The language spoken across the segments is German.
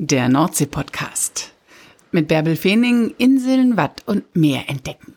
Der Nordsee-Podcast. Mit Bärbel Feening Inseln, Watt und Meer entdecken.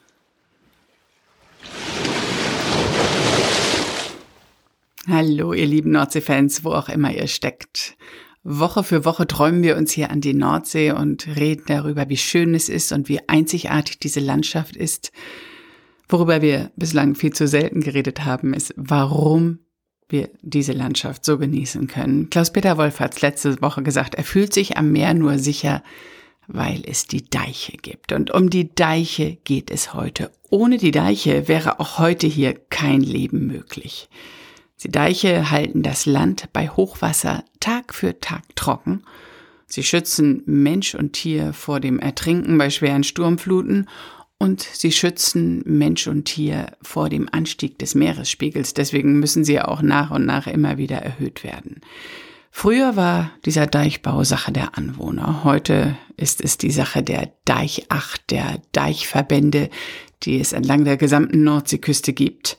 Hallo, ihr lieben Nordsee-Fans, wo auch immer ihr steckt. Woche für Woche träumen wir uns hier an die Nordsee und reden darüber, wie schön es ist und wie einzigartig diese Landschaft ist. Worüber wir bislang viel zu selten geredet haben, ist, warum wir diese Landschaft so genießen können. Klaus-Peter Wolf hat es letzte Woche gesagt, er fühlt sich am Meer nur sicher, weil es die Deiche gibt. Und um die Deiche geht es heute. Ohne die Deiche wäre auch heute hier kein Leben möglich. Die Deiche halten das Land bei Hochwasser Tag für Tag trocken. Sie schützen Mensch und Tier vor dem Ertrinken bei schweren Sturmfluten und sie schützen Mensch und Tier vor dem Anstieg des Meeresspiegels. Deswegen müssen sie auch nach und nach immer wieder erhöht werden. Früher war dieser Deichbau Sache der Anwohner. Heute ist es die Sache der Deichacht, der Deichverbände, die es entlang der gesamten Nordseeküste gibt.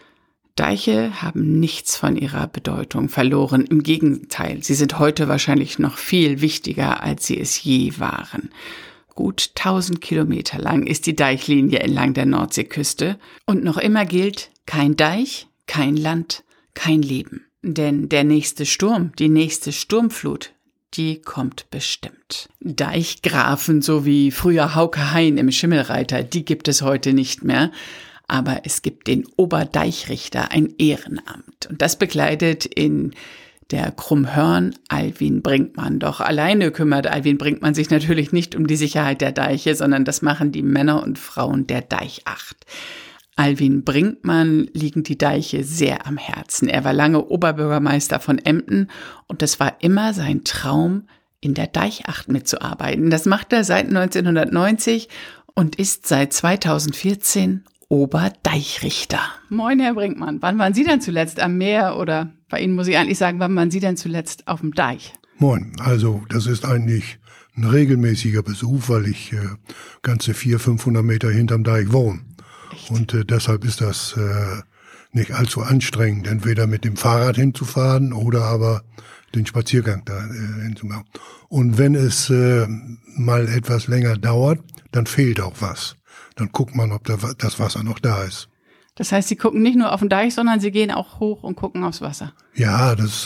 Deiche haben nichts von ihrer Bedeutung verloren. Im Gegenteil, sie sind heute wahrscheinlich noch viel wichtiger, als sie es je waren. Gut 1000 Kilometer lang ist die Deichlinie entlang der Nordseeküste. Und noch immer gilt, kein Deich, kein Land, kein Leben. Denn der nächste Sturm, die nächste Sturmflut, die kommt bestimmt. Deichgrafen, so wie früher Hauke Hein im Schimmelreiter, die gibt es heute nicht mehr. Aber es gibt den Oberdeichrichter, ein Ehrenamt. Und das bekleidet in der Krummhörn Alwin Brinkmann. Doch alleine kümmert Alwin Brinkmann sich natürlich nicht um die Sicherheit der Deiche, sondern das machen die Männer und Frauen der Deichacht. Alwin Brinkmann liegen die Deiche sehr am Herzen. Er war lange Oberbürgermeister von Emden und es war immer sein Traum, in der Deichacht mitzuarbeiten. Das macht er seit 1990 und ist seit 2014 Oberdeichrichter. Moin, Herr Brinkmann. Wann waren Sie denn zuletzt am Meer? Oder bei Ihnen muss ich eigentlich sagen, wann waren Sie denn zuletzt auf dem Deich? Moin. Also das ist eigentlich ein regelmäßiger Besuch, weil ich ganze 400-500 Meter hinterm Deich wohne. Echt? Und deshalb ist das nicht allzu anstrengend, entweder mit dem Fahrrad hinzufahren oder aber den Spaziergang da hinzumachen. Und wenn es mal etwas länger dauert, dann fehlt auch was. Dann guckt man, ob das Wasser noch da ist. Das heißt, Sie gucken nicht nur auf den Deich, sondern Sie gehen auch hoch und gucken aufs Wasser. Ja, das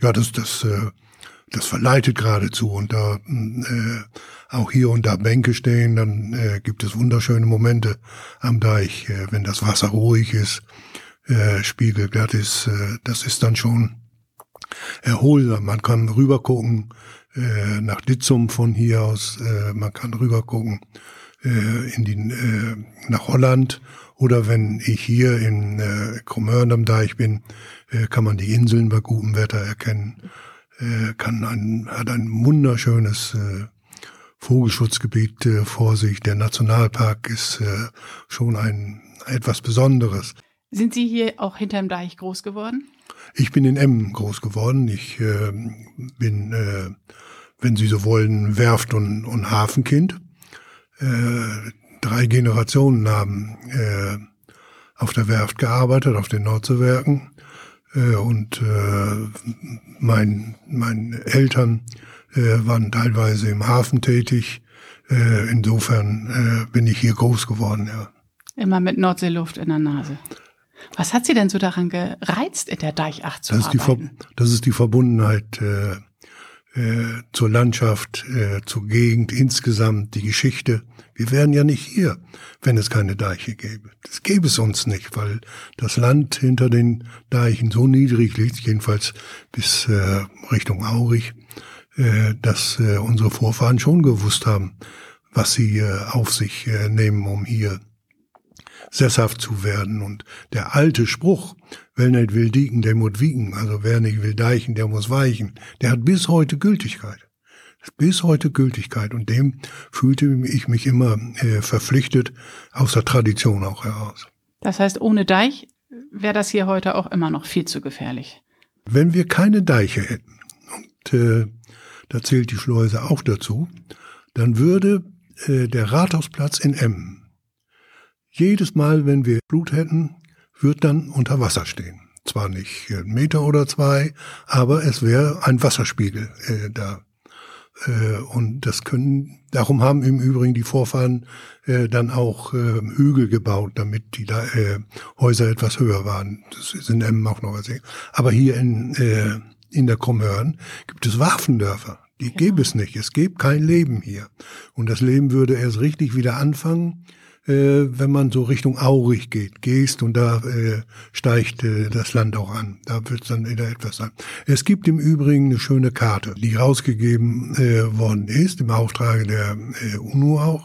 verleitet geradezu. Und da auch hier und da Bänke stehen, dann gibt es wunderschöne Momente am Deich, wenn das Wasser ruhig ist, spiegelglatt ist. Das ist dann schon erholsam. Man kann rüber gucken nach Ditzum von hier aus. Man kann rüber gucken nach Holland, oder wenn ich hier in Krummhörn am Deich bin, kann man die Inseln bei gutem Wetter erkennen. Hat ein wunderschönes Vogelschutzgebiet vor sich. Der Nationalpark ist schon etwas Besonderes. Sind Sie hier auch hinterm Deich groß geworden? Ich bin in Emden groß geworden. Ich bin, wenn Sie so wollen, Werft- und Hafenkind. 3 Generationen haben auf der Werft gearbeitet, auf den Nordseewerken. Und meine Eltern waren teilweise im Hafen tätig. Insofern bin ich hier groß geworden, ja. Immer mit Nordseeluft in der Nase. Was hat Sie denn so daran gereizt, in der Deichacht zu arbeiten? Das ist die Verbundenheit zur Landschaft, zur Gegend, insgesamt die Geschichte. Wir wären ja nicht hier, wenn es keine Deiche gäbe. Das gäbe es uns nicht, weil das Land hinter den Deichen so niedrig liegt, jedenfalls bis Richtung Aurich, dass unsere Vorfahren schon gewusst haben, was sie auf sich nehmen, um hier sesshaft zu werden. Und der alte Spruch, wer nicht will dieken, der muss wiegen, also wer nicht will deichen, der muss weichen, der hat bis heute Gültigkeit. Bis heute Gültigkeit, und dem fühlte ich mich immer verpflichtet, aus der Tradition auch heraus. Das heißt, ohne Deich wäre das hier heute auch immer noch viel zu gefährlich. Wenn wir keine Deiche hätten, und da zählt die Schleuse auch dazu, dann würde der Rathausplatz in Emden jedes Mal, wenn wir Flut hätten, wird dann unter Wasser stehen. Zwar nicht 1 Meter oder 2, aber es wäre ein Wasserspiegel da. Und darum haben im Übrigen die Vorfahren dann auch Hügel gebaut, damit die Häuser etwas höher waren. Das ist in Emmen auch noch was. Aber hier in der Krummhörn gibt es Waffendörfer. Die gäbe es nicht. Es gäbe kein Leben hier. Und das Leben würde erst richtig wieder anfangen, wenn man so Richtung Aurich gehst und da steigt das Land auch an. Da wird es dann wieder etwas sein. Es gibt im Übrigen eine schöne Karte, die rausgegeben worden ist, im Auftrag der UNO auch.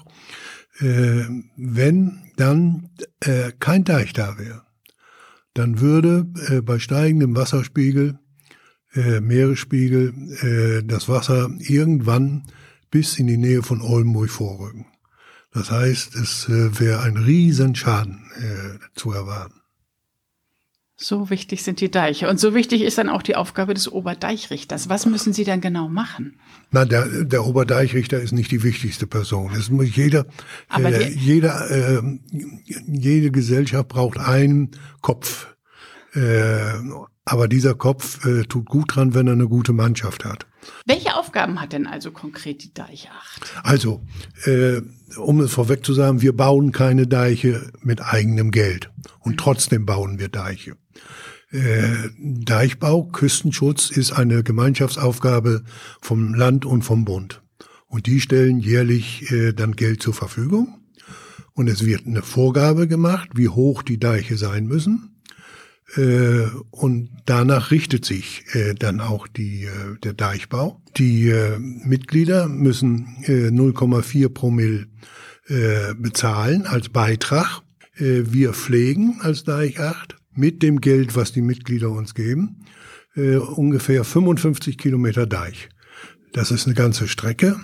Wenn dann kein Deich da wäre, dann würde bei steigendem Wasserspiegel, Meeresspiegel, das Wasser irgendwann bis in die Nähe von Oldenburg vorrücken. Das heißt, es wäre ein Riesenschaden zu erwarten. So wichtig sind die Deiche. Und so wichtig ist dann auch die Aufgabe des Oberdeichrichters. Was müssen Sie dann genau machen? Na, der Oberdeichrichter ist nicht die wichtigste Person. Es muss jede Gesellschaft braucht einen Kopf. Aber dieser Kopf tut gut dran, wenn er eine gute Mannschaft hat. Welche Aufgaben hat denn also konkret die Deichacht? Also, um es vorweg zu sagen, wir bauen keine Deiche mit eigenem Geld. Und trotzdem bauen wir Deiche. Deichbau, Küstenschutz ist eine Gemeinschaftsaufgabe vom Land und vom Bund. Und die stellen jährlich dann Geld zur Verfügung. Und es wird eine Vorgabe gemacht, wie hoch die Deiche sein müssen. Und danach richtet sich dann auch der Deichbau. Die Mitglieder müssen 0,4 Promille bezahlen als Beitrag. Wir pflegen als Deichacht mit dem Geld, was die Mitglieder uns geben, ungefähr 55 Kilometer Deich. Das ist eine ganze Strecke.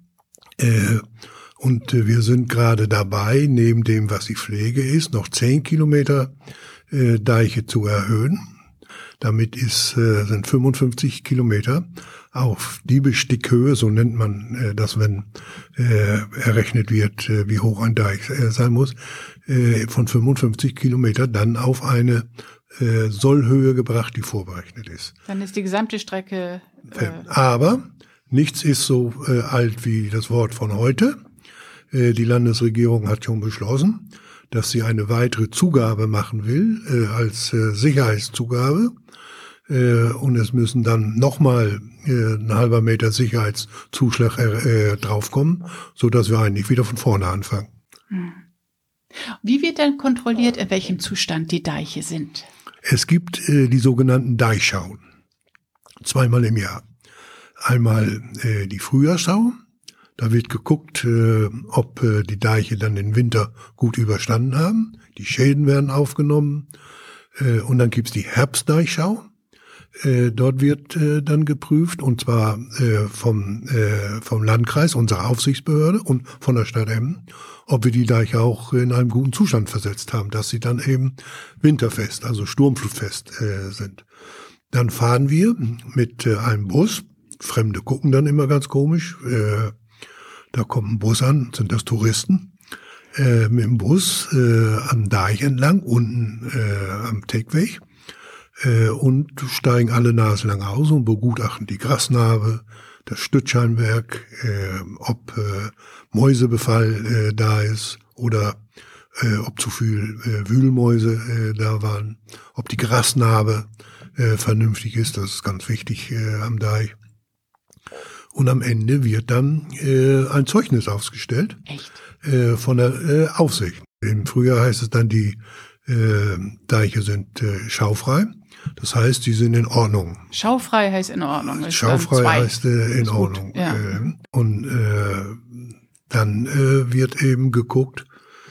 Und wir sind gerade dabei, neben dem, was die Pflege ist, noch 10 Kilometer Deiche zu erhöhen. Damit sind 55 Kilometer auf Diebestickhöhe, so nennt man das, wenn errechnet wird, wie hoch ein Deich sein muss, von 55 Kilometer dann auf eine Sollhöhe gebracht, die vorberechnet ist. Dann ist die gesamte Strecke... Aber nichts ist so alt wie das Wort von heute. Die Landesregierung hat schon beschlossen, dass sie eine weitere Zugabe machen will, als Sicherheitszugabe. Und es müssen dann nochmal ein halber Meter Sicherheitszuschlag draufkommen, sodass wir eigentlich wieder von vorne anfangen. Wie wird denn kontrolliert, in welchem Zustand die Deiche sind? Es gibt die sogenannten Deichschauen. 2-mal im Jahr. Einmal die Frühjahrsschau. Da wird geguckt, ob die Deiche dann den Winter gut überstanden haben. Die Schäden werden aufgenommen. Und dann gibt's die Herbstdeichschau. Dort wird dann geprüft, und zwar vom Landkreis, unserer Aufsichtsbehörde, und von der Stadt Emmen, ob wir die Deiche auch in einem guten Zustand versetzt haben, dass sie dann eben winterfest, also sturmflutfest sind. Dann fahren wir mit einem Bus. Fremde gucken dann immer ganz komisch. Da kommt ein Bus an, sind das Touristen, mit dem Bus am Deich entlang, unten am Teckweg, und steigen alle naselang aus und begutachten die Grasnarbe, das Stützscheinwerk, ob Mäusebefall da ist oder ob zu viel Wühlmäuse da waren, ob die Grasnarbe vernünftig ist, das ist ganz wichtig am Deich. Und am Ende wird dann ein Zeugnis ausgestellt. Echt? Von der Aufsicht. Im Frühjahr heißt es dann, die Deiche sind schaufrei. Das heißt, die sind in Ordnung. Schaufrei heißt in Ordnung. Schaufrei heißt in Ordnung. Ja. Und dann wird eben geguckt,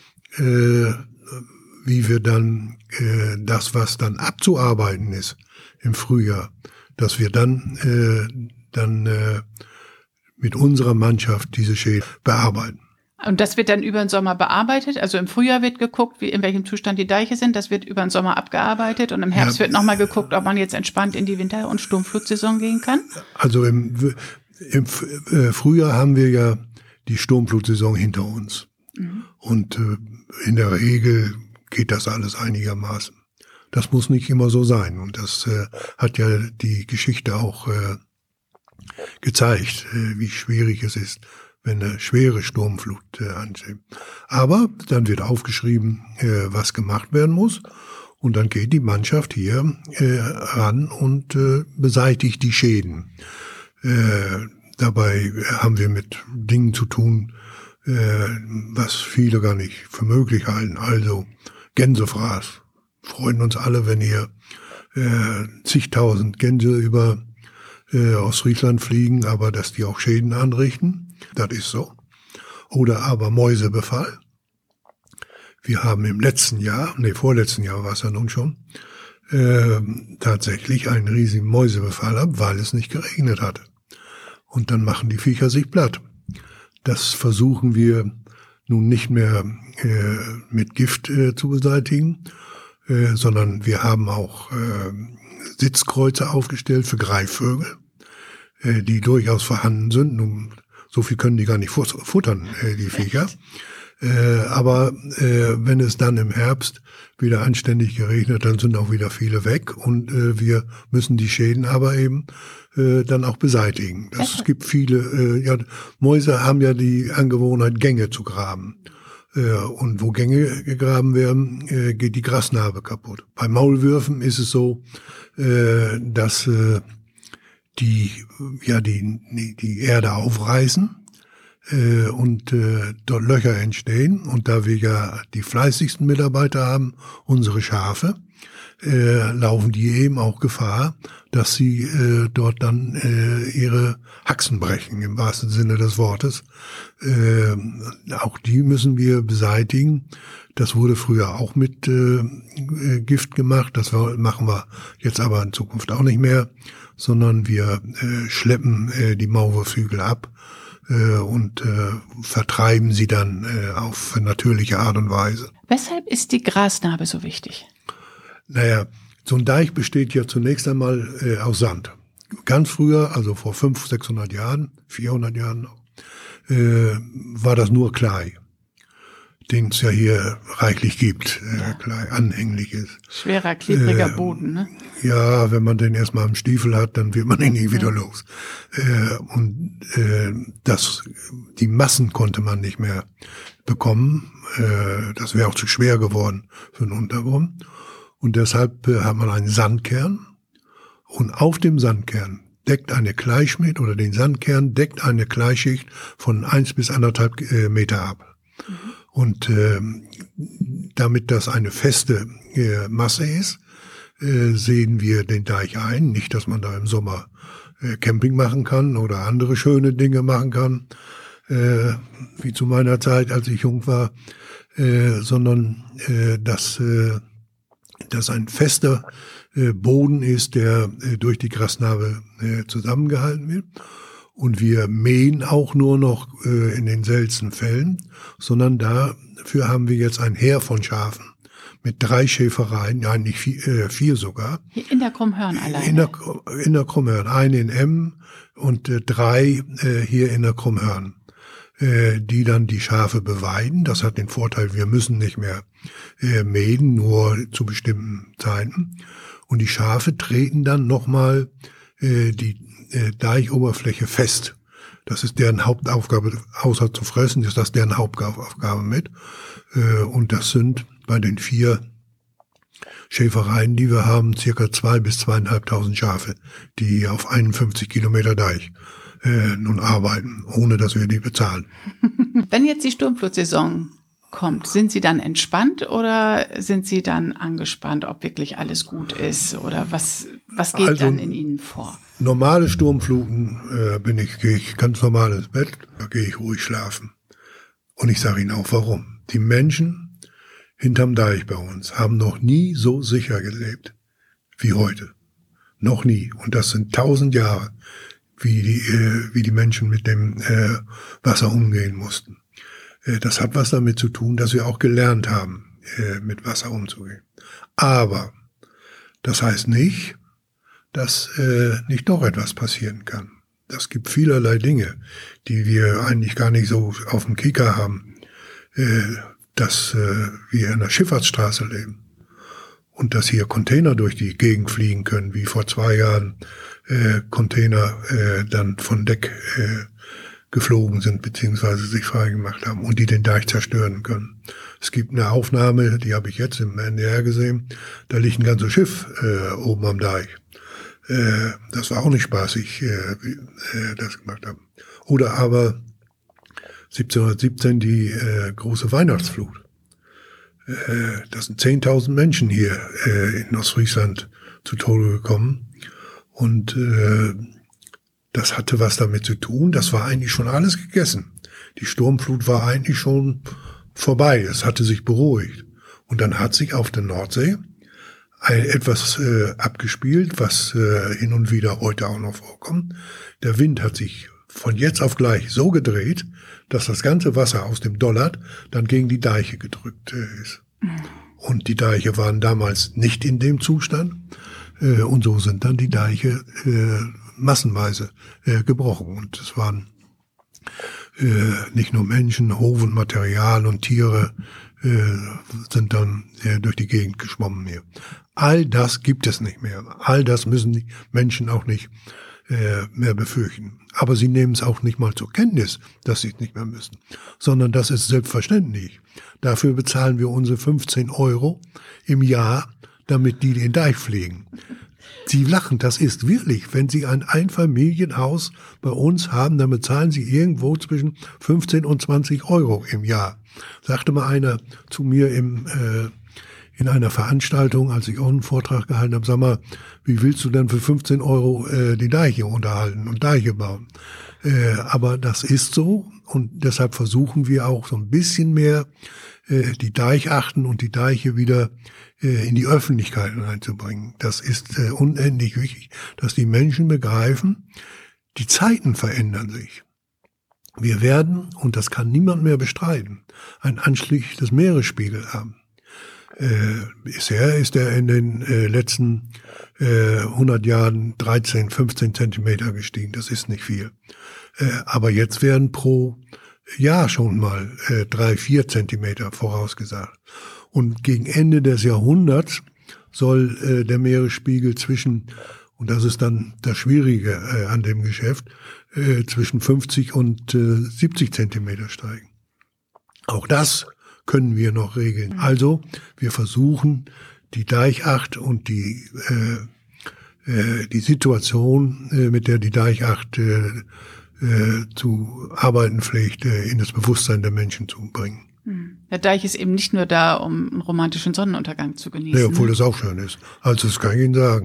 wie wir dann das, was dann abzuarbeiten ist im Frühjahr, dass wir dann mit unserer Mannschaft diese Schäden bearbeiten. Und das wird dann über den Sommer bearbeitet? Also im Frühjahr wird geguckt, in welchem Zustand die Deiche sind. Das wird über den Sommer abgearbeitet. Und im Herbst wird nochmal geguckt, ob man jetzt entspannt in die Winter- und Sturmflutsaison gehen kann? Also im Frühjahr haben wir ja die Sturmflutsaison hinter uns. Mhm. Und in der Regel geht das alles einigermaßen. Das muss nicht immer so sein. Und das hat ja die Geschichte auch gezeigt, wie schwierig es ist, wenn eine schwere Sturmflut ansteht. Aber dann wird aufgeschrieben, was gemacht werden muss. Und dann geht die Mannschaft hier ran und beseitigt die Schäden. Dabei haben wir mit Dingen zu tun, was viele gar nicht für möglich halten. Also Gänsefraß. Freuen uns alle, wenn hier zigtausend Gänse über Ostfriesland fliegen, aber dass die auch Schäden anrichten, das ist so. Oder aber Mäusebefall. Wir haben im vorletzten Jahr war es ja nun schon, tatsächlich einen riesigen Mäusebefall gehabt, weil es nicht geregnet hatte. Und dann machen die Viecher sich platt. Das versuchen wir nun nicht mehr mit Gift zu beseitigen, sondern wir haben auch Sitzkreuze aufgestellt für Greifvögel, die durchaus vorhanden sind. Nun, so viel können die gar nicht futtern, die Viecher. Aber wenn es dann im Herbst wieder anständig geregnet, dann sind auch wieder viele weg und wir müssen die Schäden aber eben dann auch beseitigen. Es gibt viele, Mäuse haben ja die Angewohnheit, Gänge zu graben. Und wo Gänge gegraben werden, geht die Grasnarbe kaputt. Bei Maulwürfen ist es so, dass die Erde aufreißen und dort Löcher entstehen. Und da wir ja die fleißigsten Mitarbeiter haben, unsere Schafe, laufen die eben auch Gefahr, dass sie dort dann ihre Haxen brechen, im wahrsten Sinne des Wortes. Auch die müssen wir beseitigen. Das wurde früher auch mit Gift gemacht. Das machen wir jetzt aber in Zukunft auch nicht mehr, sondern wir schleppen die Maulwurfshügel ab und vertreiben sie dann auf natürliche Art und Weise. Weshalb ist die Grasnarbe so wichtig? Naja, so ein Deich besteht ja zunächst einmal aus Sand. Ganz früher, also vor 500, 600 Jahren, 400 Jahren noch, war das nur Klei, den es ja hier reichlich gibt, Klei anhänglich ist. Schwerer, klebriger Boden, ne? Ja, wenn man den erstmal im Stiefel hat, dann wird man ihn nie wieder los. Die Massen konnte man nicht mehr bekommen. Das wäre auch zu schwer geworden für einen Untergrund. Und deshalb hat man einen Sandkern. Und auf dem Sandkern deckt eine Kleischmidt oder den Sandkern deckt eine Kleischicht von 1 bis 1,5 Meter ab. Mhm. Und damit das eine feste Masse ist, sehen wir den Deich ein. Nicht, dass man da im Sommer Camping machen kann oder andere schöne Dinge machen kann, wie zu meiner Zeit, als ich jung war, sondern dass ein fester Boden ist, der durch die Grasnarbe zusammengehalten wird. Und wir mähen auch nur noch in den seltensten Fällen, sondern dafür haben wir jetzt ein Heer von Schafen mit 3 Schäfereien, eigentlich 4 sogar. In der Krummhörn alleine? In der Krummhörn, eine in Emmen und 3 hier in der Krummhörn, die dann die Schafe beweiden. Das hat den Vorteil, wir müssen nicht mehr mähen, nur zu bestimmten Zeiten. Und die Schafe treten dann nochmal die Deichoberfläche fest. Das ist deren Hauptaufgabe, außer zu fressen, ist das deren Hauptaufgabe mit. Und das sind bei den 4 Schäfereien, die wir haben, circa 2.000 bis 2.500 Schafe, die auf 51 Kilometer Deich nun arbeiten, ohne dass wir die bezahlen. Wenn jetzt die Sturmflutsaison kommt, sind Sie dann entspannt oder sind Sie dann angespannt, ob wirklich alles gut ist oder was geht also dann in Ihnen vor? Normale Sturmfluten gehe ich ganz normal ins Bett, da gehe ich ruhig schlafen. Und ich sage Ihnen auch warum. Die Menschen hinterm Deich bei uns haben noch nie so sicher gelebt wie heute. Noch nie. Und das sind 1000 Jahre, wie die Menschen mit dem Wasser umgehen mussten. Das hat was damit zu tun, dass wir auch gelernt haben, mit Wasser umzugehen. Aber das heißt nicht, dass nicht doch etwas passieren kann. Das gibt vielerlei Dinge, die wir eigentlich gar nicht so auf dem Kicker haben, dass wir in der Schifffahrtsstraße leben. Und dass hier Container durch die Gegend fliegen können, wie vor 2 Jahren Container dann von Deck geflogen sind, beziehungsweise sich freigemacht haben und die den Deich zerstören können. Es gibt eine Aufnahme, die habe ich jetzt im NDR gesehen, da liegt ein ganzes Schiff oben am Deich. Das war auch nicht spaßig, das gemacht haben. Oder aber 1717 die große Weihnachtsflut. Da sind 10.000 Menschen hier in Ostfriesland zu Tode gekommen. Und das hatte was damit zu tun. Das war eigentlich schon alles gegessen. Die Sturmflut war eigentlich schon vorbei. Es hatte sich beruhigt. Und dann hat sich auf der Nordsee etwas abgespielt, was hin und wieder heute auch noch vorkommt. Der Wind hat sich von jetzt auf gleich so gedreht, dass das ganze Wasser aus dem Dollard dann gegen die Deiche gedrückt ist. Und die Deiche waren damals nicht in dem Zustand. Und so sind dann die Deiche massenweise gebrochen. Und es waren nicht nur Menschen, Hof und Material und Tiere sind dann durch die Gegend geschwommen hier. All das gibt es nicht mehr. All das müssen die Menschen auch nicht mehr befürchten. Aber sie nehmen es auch nicht mal zur Kenntnis, dass sie es nicht mehr müssen, sondern das ist selbstverständlich. Dafür bezahlen wir unsere 15 € im Jahr, damit die den Deich pflegen. Sie lachen, das ist wirklich, wenn Sie ein Einfamilienhaus bei uns haben, dann bezahlen Sie irgendwo zwischen 15 und 20 € im Jahr. Sagte mal einer zu mir in einer Veranstaltung, als ich auch einen Vortrag gehalten habe, sag mal, wie willst du denn für 15 € die Deiche unterhalten und Deiche bauen? Aber das ist so und deshalb versuchen wir auch so ein bisschen mehr die Deichachten und die Deiche wieder in die Öffentlichkeit hineinzubringen. Das ist unendlich wichtig, dass die Menschen begreifen, die Zeiten verändern sich. Wir werden, und das kann niemand mehr bestreiten, ein Anstieg des Meeresspiegels haben. Bisher ist er in den letzten 100 Jahren 13, 15 Zentimeter gestiegen. Das ist nicht viel. Aber jetzt werden pro Jahr schon mal 3, 4 Zentimeter vorausgesagt. Und gegen Ende des Jahrhunderts soll der Meeresspiegel zwischen, und das ist dann das Schwierige an dem Geschäft, zwischen 50 und 70 Zentimeter steigen. Auch das können wir noch regeln. Also wir versuchen die Deichacht und die Situation, mit der die Deichacht zu arbeiten pflegt, in das Bewusstsein der Menschen zu bringen. Der Deich ist eben nicht nur da, um einen romantischen Sonnenuntergang zu genießen. Ja, obwohl das auch schön ist. Also das kann ich Ihnen sagen.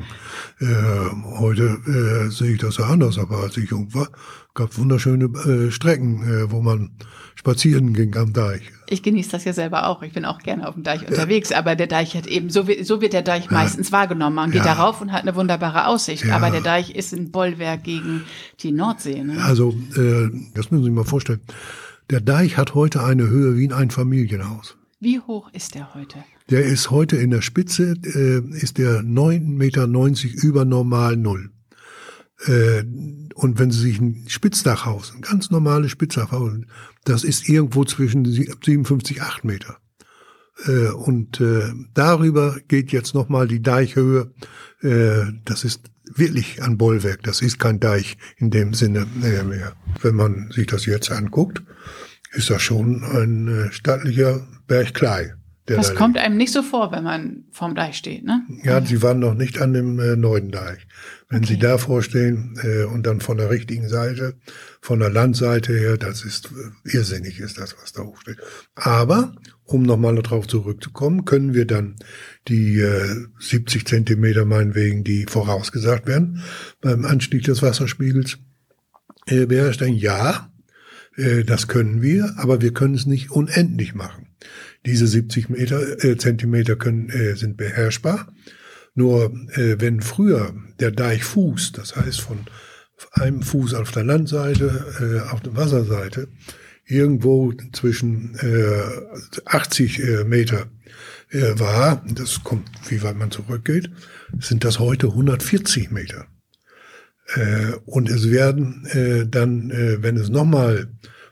Heute sehe ich das ja anders, aber als ich jung war, gab es wunderschöne Strecken, wo man spazieren ging am Deich. Ich genieße das ja selber auch. Ich bin auch gerne auf dem Deich unterwegs, aber der Deich hat eben, so wird der Deich meistens wahrgenommen. Man geht darauf und hat eine wunderbare Aussicht, aber der Deich ist ein Bollwerk gegen die Nordsee. Ne? Also, das müssen Sie sich mal vorstellen. Der Deich hat heute eine Höhe wie ein Einfamilienhaus. Wie hoch ist der heute? Der ist heute in der Spitze, ist der 9,90 Meter über normal Null. Und wenn Sie sich ein Spitzdachhaus, ein ganz normales Spitzdachhaus, das ist irgendwo zwischen 57, 8 Meter. Und darüber geht jetzt nochmal die Deichhöhe. Das ist wirklich ein Bollwerk. Das ist kein Deich in dem Sinne mehr. Wenn man sich das jetzt anguckt, ist das schon ein stattlicher Bergklei. Das kommt einem nicht so vor, wenn man vorm Deich steht, ne? Ja, Sie waren noch nicht an dem neuen Deich. Wenn Sie da vorstehen und dann von der richtigen Seite, von der Landseite her, das ist irrsinnig, ist das, was da hochsteht. Aber, um nochmal darauf zurückzukommen, können wir dann die 70 Zentimeter meinetwegen, die vorausgesagt werden, beim Anstieg des Wasserspiegels beherrschen. Ja, das können wir, aber wir können es nicht unendlich machen. Diese 70 Zentimeter sind beherrschbar. Nur wenn früher der Deichfuß, das heißt von einem Fuß auf der Landseite, auf der Wasserseite, irgendwo zwischen 80 Meter war, das kommt, wie weit man zurückgeht, sind das heute 140 Meter. Und es werden dann, wenn es nochmal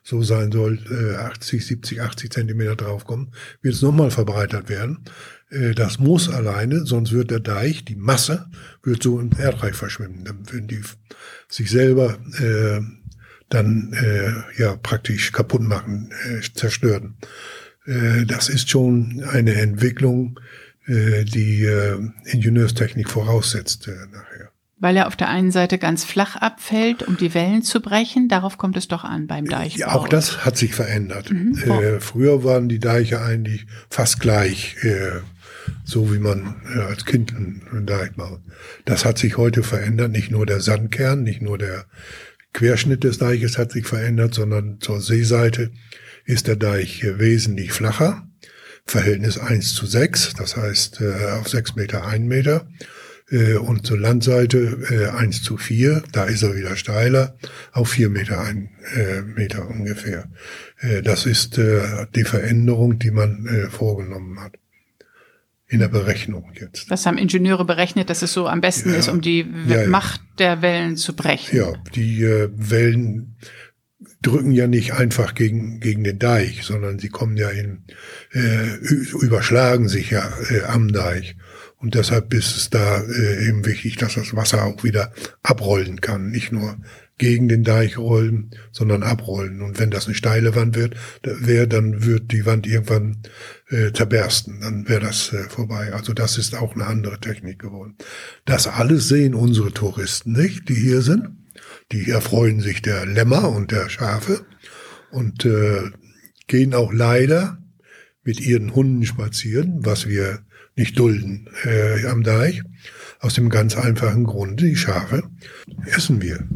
so sein soll, 80 Zentimeter draufkommen, wird es nochmal verbreitert werden. Das muss alleine, sonst wird der Deich, die Masse, wird so im Erdreich verschwimmen. Dann würden die sich selber praktisch kaputt machen, zerstören. Das ist schon eine Entwicklung, die Ingenieurstechnik voraussetzt nachher. Weil er auf der einen Seite ganz flach abfällt, um die Wellen zu brechen. Darauf kommt es doch an beim Deichbau. Ja, auch das hat sich verändert. Früher waren die Deiche eigentlich fast gleich, so wie man als Kind einen Deich baut. Das hat sich heute verändert. Nicht nur der Sandkern, nicht nur der Querschnitt des Deiches hat sich verändert, sondern zur Seeseite ist der Deich wesentlich flacher. Verhältnis 1:6, das heißt auf 6 Meter 1 Meter. Und zur Landseite 1:4, da ist er wieder steiler, auf 4 Meter 1 Meter ungefähr. Das ist die Veränderung, die man vorgenommen hat. In der Berechnung jetzt. Das haben Ingenieure berechnet, dass es so am besten ist, um die Macht der Wellen zu brechen. Ja, die Wellen drücken ja nicht einfach gegen den Deich, sondern sie kommen ja überschlagen sich ja am Deich. Und deshalb ist es da eben wichtig, dass das Wasser auch wieder abrollen kann. Nicht nur gegen den Deich rollen, sondern abrollen. Und wenn das eine steile Wand dann wird die Wand irgendwann zerbersten. Dann wäre das vorbei. Also das ist auch eine andere Technik geworden. Das alles sehen unsere Touristen nicht, die hier sind. Die erfreuen sich der Lämmer und der Schafe und gehen auch leider mit ihren Hunden spazieren, was wir nicht dulden am Deich. Aus dem ganz einfachen Grunde, die Schafe essen wir.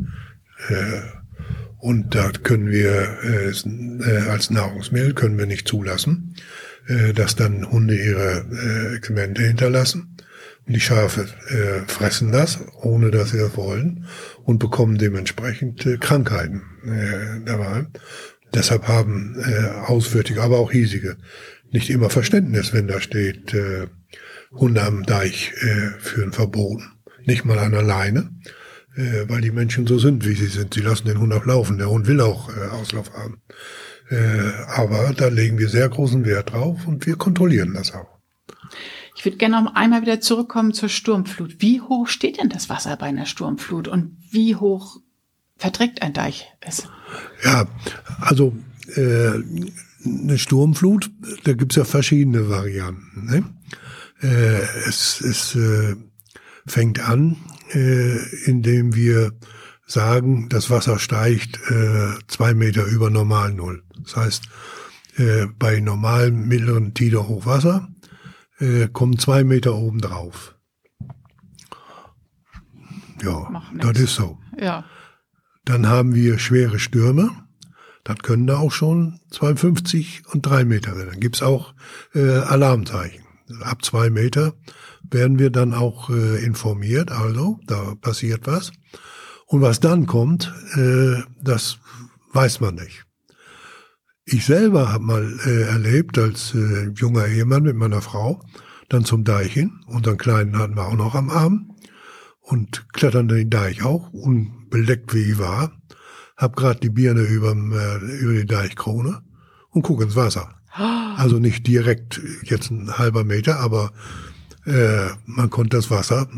Und da können wir als Nahrungsmittel können wir nicht zulassen, dass dann Hunde ihre Exkremente hinterlassen. Und die Schafe fressen das, ohne dass sie das wollen, und bekommen dementsprechend Krankheiten dabei. Deshalb haben Auswärtige, aber auch hiesige, nicht immer Verständnis, wenn da steht, Hunde am Deich führen verboten. Nicht mal an der Leine, weil die Menschen so sind, wie sie sind. Sie lassen den Hund auch laufen. Der Hund will auch Auslauf haben. Aber da legen wir sehr großen Wert drauf und wir kontrollieren das auch. Ich würde gerne noch einmal wieder zurückkommen zur Sturmflut. Wie hoch steht denn das Wasser bei einer Sturmflut und wie hoch verträgt ein Deich es? Ja, also eine Sturmflut, da gibt's ja verschiedene Varianten. Ne? Es fängt an, indem wir sagen, das Wasser steigt 2 Meter über Normalnull. Das heißt, bei normalem mittleren Tide-Hochwasser kommen 2 Meter oben drauf. Ja, das ist so. Ja. Dann haben wir schwere Stürme. Das können da auch schon 2,50 und 3 Meter werden. Dann gibt's auch Alarmzeichen. Ab 2 Meter werden wir dann auch informiert. Also, da passiert was. Und was dann kommt, das weiß man nicht. Ich selber habe mal erlebt, als junger Ehemann mit meiner Frau, dann zum Deich hin. Unseren Kleinen hatten wir auch noch am Arm und klettern den Deich auch, unbeleckt wie ich war. Hab gerade die Birne über die Deichkrone und guck ins Wasser. Also nicht direkt jetzt ein halber Meter, aber man konnte das Wasser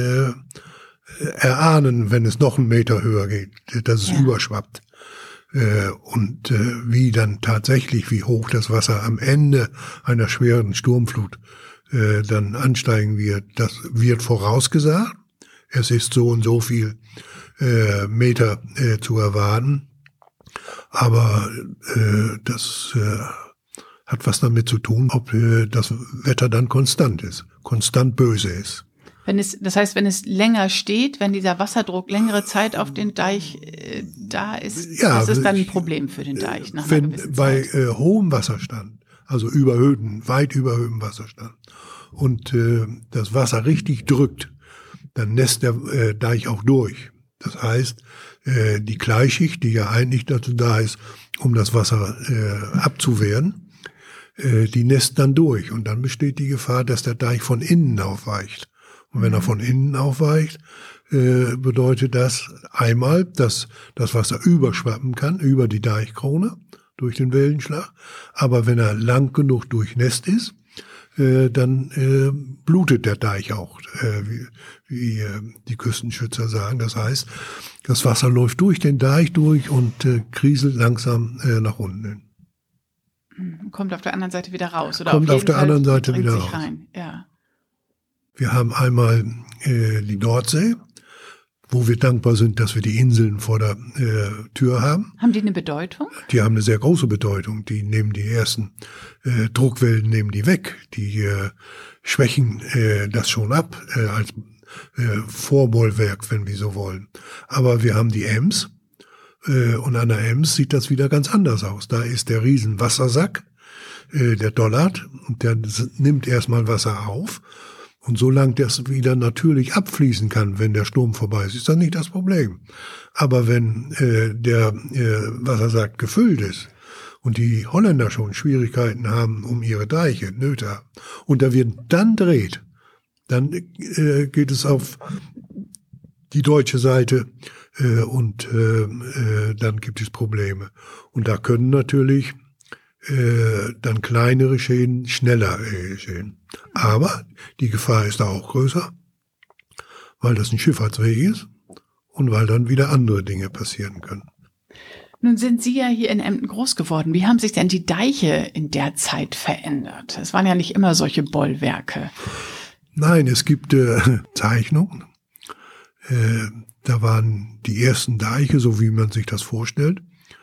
erahnen, wenn es noch einen Meter höher geht, dass es überschwappt. Und wie dann tatsächlich, wie hoch das Wasser am Ende einer schweren Sturmflut dann ansteigen wird, das wird vorausgesagt. Es ist so und so viel Meter zu erwarten. Aber das hat was damit zu tun, ob das Wetter dann konstant ist, konstant böse ist. Das heißt, wenn es länger steht, wenn dieser Wasserdruck längere Zeit auf den Deich da ist, das ist dann ein Problem für den Deich. Bei hohem Wasserstand, also weit überhöhtem Wasserstand, und das Wasser richtig drückt, dann nässt der Deich auch durch. Das heißt, die Gleichschicht, die ja eigentlich dazu da ist, um das Wasser abzuwehren, die nässt dann durch. Und dann besteht die Gefahr, dass der Deich von innen aufweicht. Und wenn er von innen aufweicht, bedeutet das einmal, dass das Wasser überschwappen kann, über die Deichkrone, durch den Wellenschlag. Aber wenn er lang genug durchnässt ist, dann blutet der Deich auch, wie die Küstenschützer sagen. Das heißt, das Wasser läuft durch den Deich durch und kriselt langsam nach unten hin. Kommt auf der anderen Seite wieder raus. Oder kommt auf der anderen Seite wieder raus. Rein. Ja. Wir haben einmal die Nordsee, wo wir dankbar sind, dass wir die Inseln vor der Tür haben. Haben die eine Bedeutung? Die haben eine sehr große Bedeutung. Die nehmen die ersten Druckwellen nehmen die weg. Die schwächen das schon ab als Vorbollwerk, wenn wir so wollen. Aber wir haben die Ems und an der Ems sieht das wieder ganz anders aus. Da ist der riesen Wassersack, der Dollard, und der nimmt erstmal Wasser auf. Und solange das wieder natürlich abfließen kann, wenn der Sturm vorbei ist das nicht das Problem. Aber wenn der Wassersack gefüllt ist und die Holländer schon Schwierigkeiten haben, um ihre Deiche, Nöte haben, und der Wind dann dreht, dann geht es auf die deutsche Seite und dann gibt es Probleme. Und da können natürlich dann kleinere Schäden schneller geschehen. Aber die Gefahr ist da auch größer, weil das ein Schifffahrtsweg ist und weil dann wieder andere Dinge passieren können. Nun sind Sie ja hier in Emden groß geworden. Wie haben sich denn die Deiche in der Zeit verändert? Es waren ja nicht immer solche Bollwerke. Nein, es gibt Zeichnungen. Da waren die ersten Deiche, so wie man sich das vorstellt.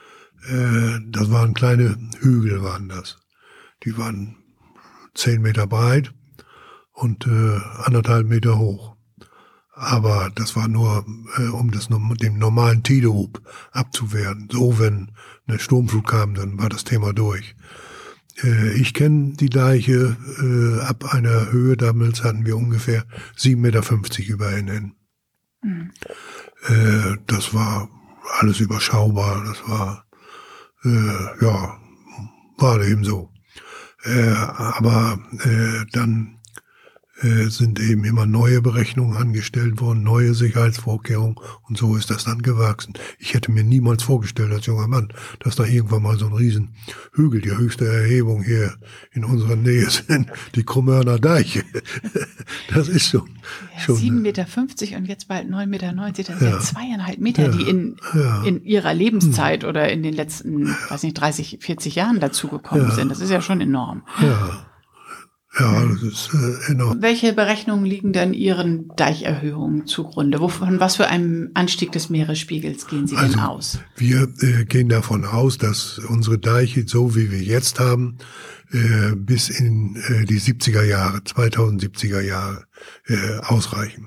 Das waren kleine Hügel, waren das. Die waren 10 Meter breit und 1,5 Meter hoch. Aber das war nur, um dem normalen Tidehub abzuwehren. So, wenn eine Sturmflut kam, dann war das Thema durch. Ich kenne die Deiche ab einer Höhe, damals hatten wir ungefähr 7,50 Meter über NN. Mhm. Das war alles überschaubar, das war war eben so. Aber dann sind eben immer neue Berechnungen angestellt worden, neue Sicherheitsvorkehrungen, und so ist das dann gewachsen. Ich hätte mir niemals vorgestellt als junger Mann, dass da irgendwann mal so ein riesen Hügel, die höchste Erhebung hier in unserer Nähe sind, die Krummörner Deiche. Das ist schon. 7,50 Meter und jetzt bald 9,90 Meter, das sind ja 2,5 Meter, die in ihrer Lebenszeit oder in den letzten, 30, 40 Jahren dazugekommen sind. Das ist ja schon enorm. Ja, das ist enorm. Welche Berechnungen liegen denn Ihren Deicherhöhungen zugrunde? Von was für einem Anstieg des Meeresspiegels gehen Sie denn aus? Wir gehen davon aus, dass unsere Deiche, so wie wir jetzt haben, bis in die 70er Jahre, 2070er Jahre ausreichen.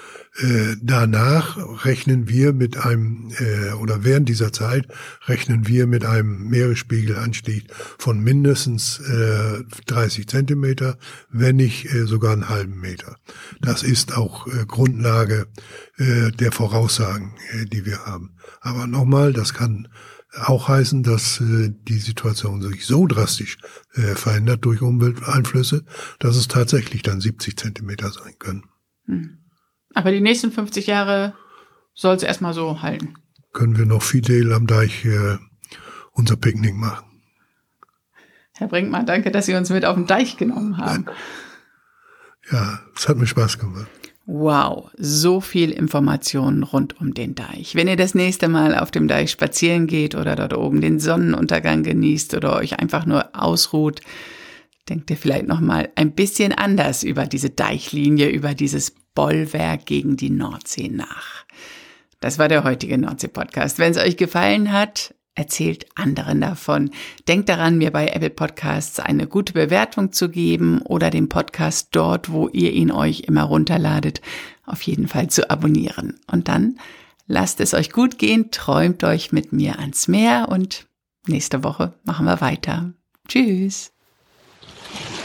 Danach rechnen wir mit einem, oder während dieser Zeit rechnen wir mit einem Meeresspiegelanstieg von mindestens 30 Zentimeter, wenn nicht sogar einen halben Meter. Das ist auch Grundlage der Voraussagen, die wir haben. Aber nochmal, das kann auch heißen, dass die Situation sich so drastisch verändert durch Umwelteinflüsse, dass es tatsächlich dann 70 Zentimeter sein können. Aber die nächsten 50 Jahre soll es erstmal so halten. Können wir noch fidel am Deich unser Picknick machen. Herr Brinkmann, danke, dass Sie uns mit auf den Deich genommen haben. Ja, es hat mir Spaß gemacht. Wow, so viel Informationen rund um den Deich. Wenn ihr das nächste Mal auf dem Deich spazieren geht oder dort oben den Sonnenuntergang genießt oder euch einfach nur ausruht, denkt ihr vielleicht noch mal ein bisschen anders über diese Deichlinie, über dieses Bollwerk gegen die Nordsee nach. Das war der heutige Nordsee-Podcast. Wenn es euch gefallen hat, erzählt anderen davon. Denkt daran, mir bei Apple Podcasts eine gute Bewertung zu geben oder den Podcast dort, wo ihr ihn euch immer runterladet, auf jeden Fall zu abonnieren. Und dann lasst es euch gut gehen, träumt euch mit mir ans Meer und nächste Woche machen wir weiter. Tschüss!